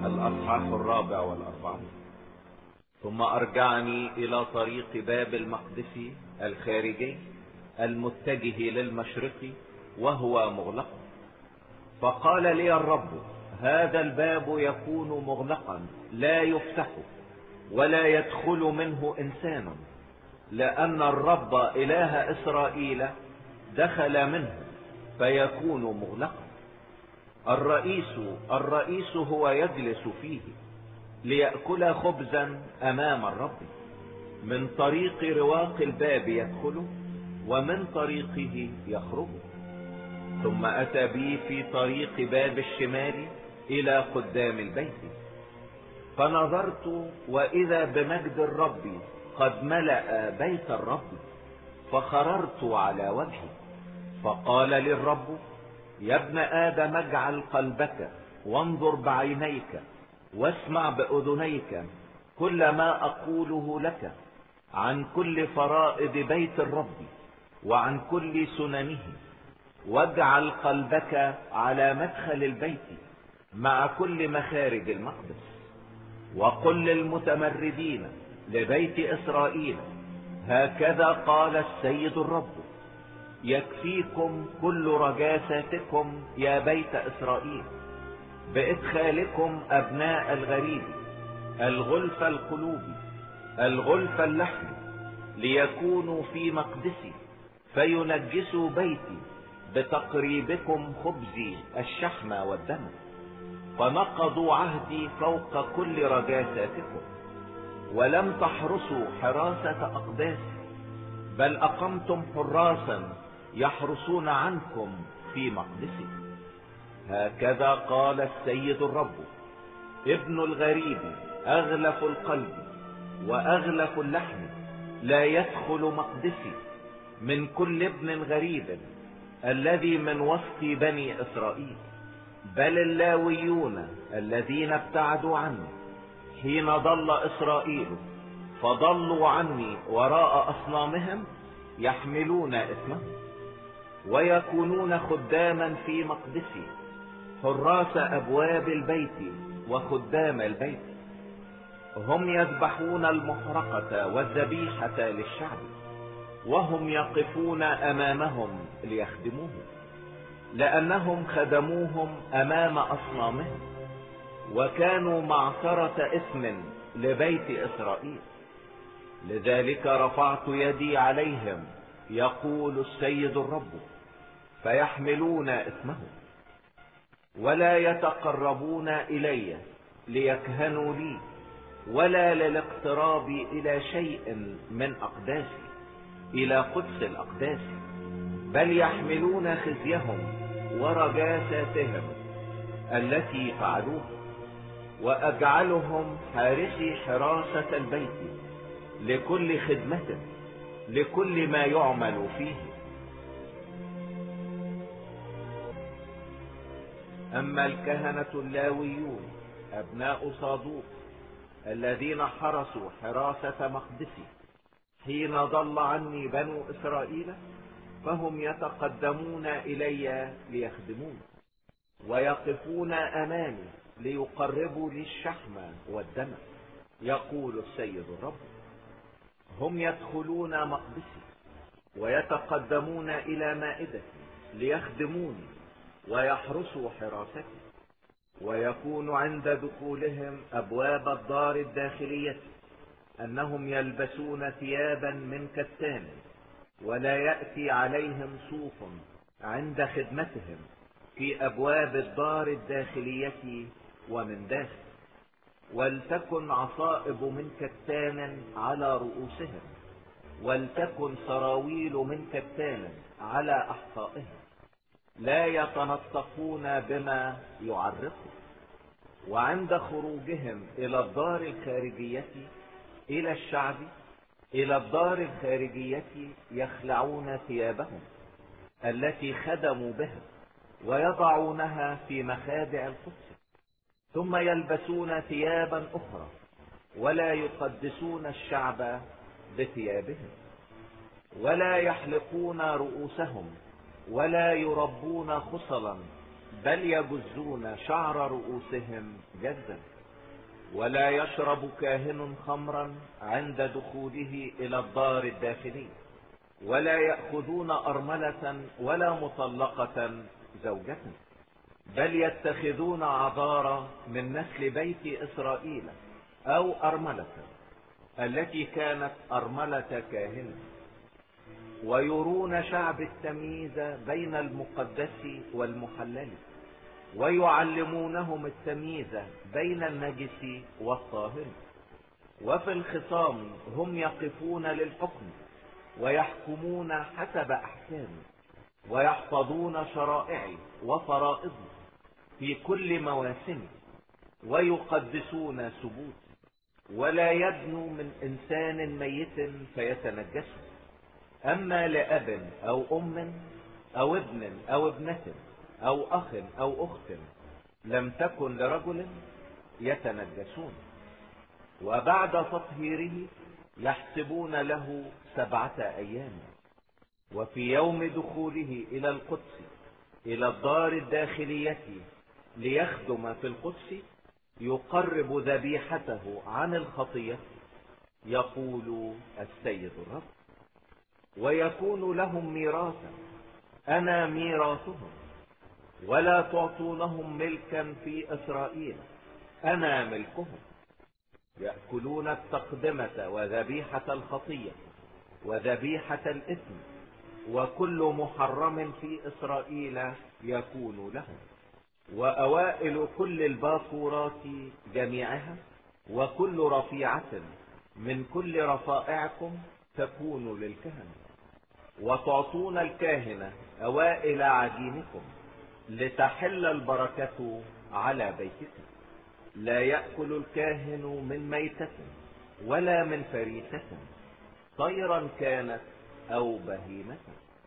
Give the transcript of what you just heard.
الأصحاح 44. ثم أرجعني إلى طريق باب المقدس الخارجي المتجه للمشرق وهو مغلق. فقال لي الرب: هذا الباب يكون مغلقا لا يفتح ولا يدخل منه إنسان، لأن الرب إله إسرائيل دخل منه فيكون مغلقا. الرئيس هو يجلس فيه ليأكل خبزا أمام الرب. من طريق رواق الباب يدخل ومن طريقه يخرج. ثم أتى بي في طريق باب الشمال إلى قدام البيت، فنظرت وإذا بمجد الرب قد ملأ بيت الرب، فخررت على وجهي. فقال لي الرب: يا ابن آدم، اجعل قلبك وانظر بعينيك واسمع بأذنيك كل ما أقوله لك عن كل فرائض بيت الرب وعن كل سننه. واجعل قلبك على مدخل البيت مع كل مخارج المقدس. وقل للمتمردين لبيت إسرائيل: هكذا قال السيد الرب: يكفيكم كل رجاساتكم يا بيت إسرائيل بإدخالكم أبناء الغريب، الغلف القلوب، الغلف اللحم، ليكونوا في مقدسي، فينجسوا بيتي بتقريبكم خبزي الشحم والدم. فنقضوا عهدي فوق كل رجاساتكم، ولم تحرسوا حراسة أقداسي، بل أقمتم حراسا يحرسون عنكم في مقدسي. هكذا قال السيد الرب: ابن الغريب أغلف القلب وأغلف اللحم لا يدخل مقدسي من كل ابن غريب الذي من وسط بني إسرائيل، بل اللاويون الذين ابتعدوا عني حين ضل إسرائيل فضلوا عني وراء أصنامهم يحملون اسمهم، ويكونون خداما في مقدسي، حراس أبواب البيت وخدام البيت. هم يذبحون المحرقة والذبيحة للشعب، وهم يقفون أمامهم ليخدموه، لأنهم خدموهم أمام أصنامهم وكانوا معصرة إثم لبيت إسرائيل. لذلك رفعت يدي عليهم، يقول السيد الرب، فيحملون إثمهم، ولا يتقربون إلي ليكهنوا لي، ولا للاقتراب إلى شيء من أقداسي إلى قدس الأقداس، بل يحملون خزيهم ورجاساتهم التي فعلوها، وأجعلهم حارسي حراسة البيت لكل خدمته لكل ما يعمل فيه. أما الكهنة اللاويون أبناء صادوق الذين حرسوا حراسة مقدسي حين ضل عني بنو إسرائيل، فهم يتقدمون إلي ليخدمون، ويقفون أمامي ليقربوا لي الشحم والدم، يقول السيد الرب. هم يدخلون مقدسي ويتقدمون إلى مائدتي ليخدموني ويحرسوا حراستي. ويكون عند دخولهم أبواب الدار الداخلية أنهم يلبسون ثيابا من كتان، ولا يأتي عليهم صوف عند خدمتهم في أبواب الدار الداخلية ومن داخل. ولتكن عصائب من كتان على رؤوسهم، ولتكن سراويل من كتان على أحصائهم، لا يتنطقون بما يعرقوا. وعند خروجهم إلى الدار الخارجية إلى الشعب إلى الدار الخارجية يخلعون ثيابهم التي خدموا بها ويضعونها في مخادع القدس، ثم يلبسون ثيابا أخرى، ولا يقدسون الشعب بثيابهم، ولا يحلقون رؤوسهم، ولا يربون خصلا، بل يجزون شعر رؤوسهم جزا. ولا يشرب كاهن خمرا عند دخوله الى الدار الداخلية، ولا يأخذون أرملة ولا مطلقة زوجة، بل يتخذون عذارى من نسل بيت إسرائيل أو أرملة التي كانت أرملة كاهن، ويرون شعب التمييز بين المقدس والمحلل، ويعلمونهم التمييز بين النجس والطاهر. وفي الخصام هم يقفون للحكم ويحكمون حسب أحكامه، ويحفظون شرائعي وفرائضي في كل مواسمه، ويقدسون سبوت، ولا يدنو من إنسان ميت فيتنجسه. أما لأب أو أم أو ابن أو ابنة أو أخ أو أخت لم تكن لرجل يتنجسون، وبعد تطهيره يحسبون له 7 أيام. وفي يوم دخوله إلى القدس إلى الدار الداخلية ليخدم في القدس يقرب ذبيحته عن الخطية، يقول السيد الرب: ويكون لهم ميراثا، أنا ميراثهم، ولا تعطونهم ملكا في إسرائيل، أنا ملكهم. يأكلون التقدمة وذبيحة الخطية وذبيحة الإثم، وكل محرم في إسرائيل يكون لهم، وأوائل كل الباكورات جميعها، وكل رفيعة من كل رفائعكم تكون للكهنة. وتعطون الكاهنة أوائل عجينكم لتحل البركة على بيتكم. لا يأكل الكاهن من ميتة ولا من فريسة، طيرا كانت أو بهيمة.